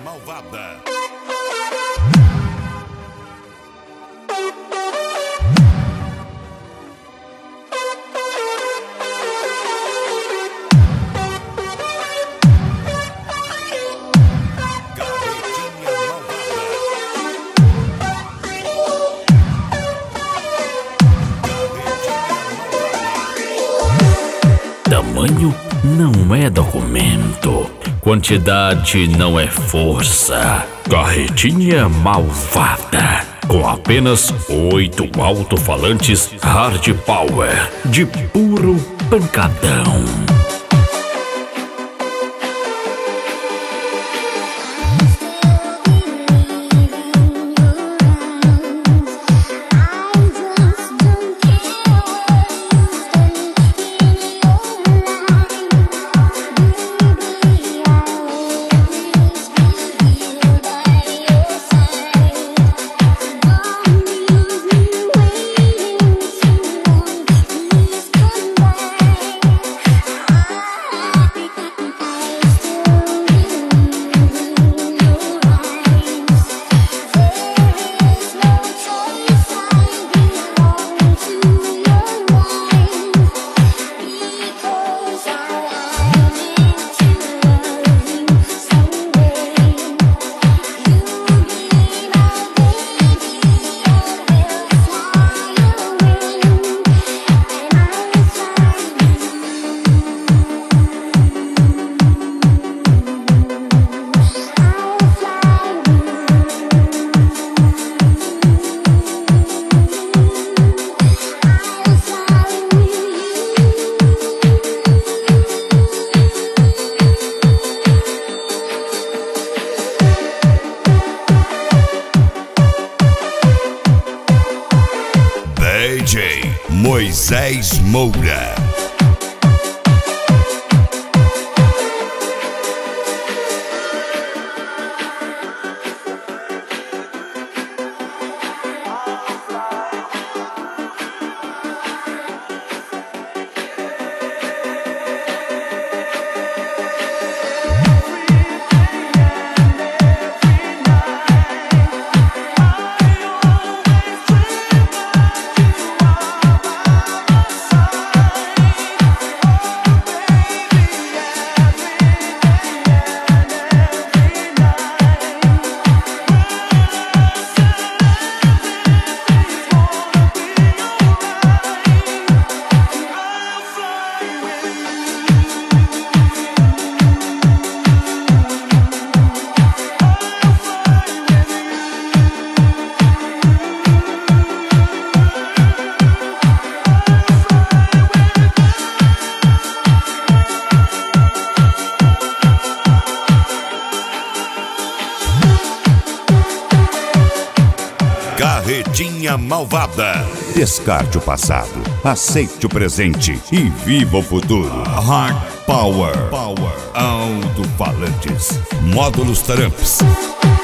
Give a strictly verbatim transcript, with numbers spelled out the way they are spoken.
Malvada. Tamanho não é documento, quantidade não é força. Carretinha Malvada, com apenas oito alto-falantes hard power de puro pancadão. D J Moisés Moura. Carretinha Malvada. Descarte o passado, aceite o presente e viva o futuro. Hard Power, Power. Alto-falantes, módulos Tramps.